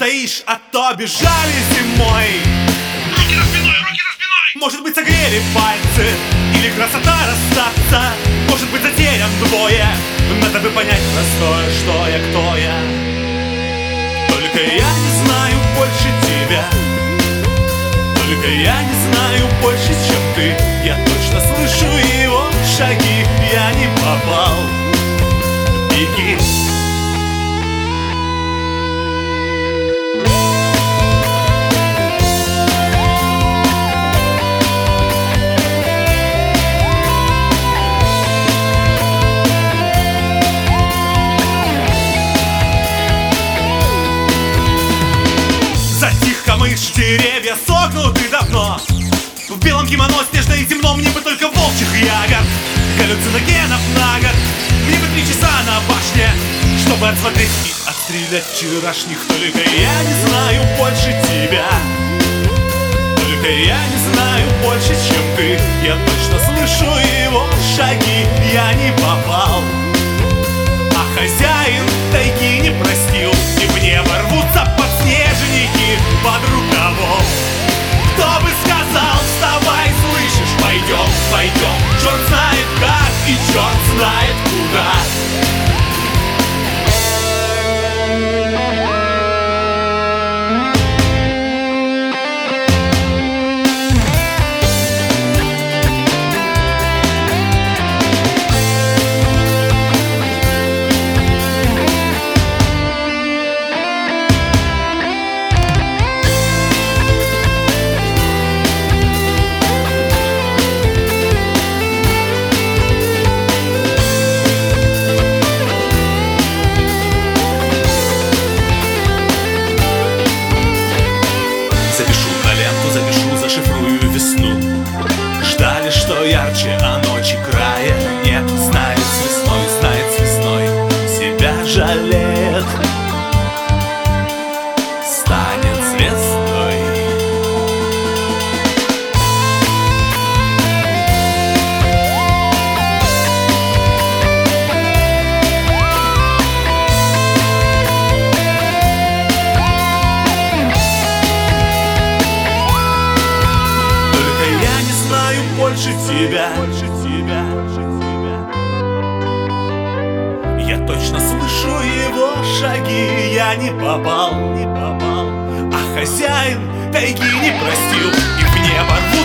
стоишь, а то бежали зимой. Руки за спиной, руки за спиной! Может быть, согрели пальцы, или красота расстаться. Может быть, затерян двое, надо бы понять простое, что я, кто я. Только я не знаю больше тебя, только я не знаю больше, чем ты. Я точно слышу его шаги, я не попал. Беги. Затих камыш, деревья согнуты давно. В белом кимоно снежно и темно, мне бы только волчьих ягод, галлюциногенов на год. Мне бы 3 часа на башне, чтобы отсмотреть и отстрелять вчерашних. Только я не знаю больше тебя, только я не знаю больше, чем ты. Я точно слышу его шаги, я не попал. А хозяин тайги не простил, и в небо рвутся подснежники под рукавом. Кто бы сказал, вставай, слышишь, пойдем, пойдем. Черт знает как и черт знает куда. Запишу, зашифрую весну. Ждали, что ярче, а ночи края нет. Знает с весной, себя жалеет, станет звездой. Больше тебя, я точно слышу его шаги, я не попал, а хозяин тайги не простил, и в небо рвут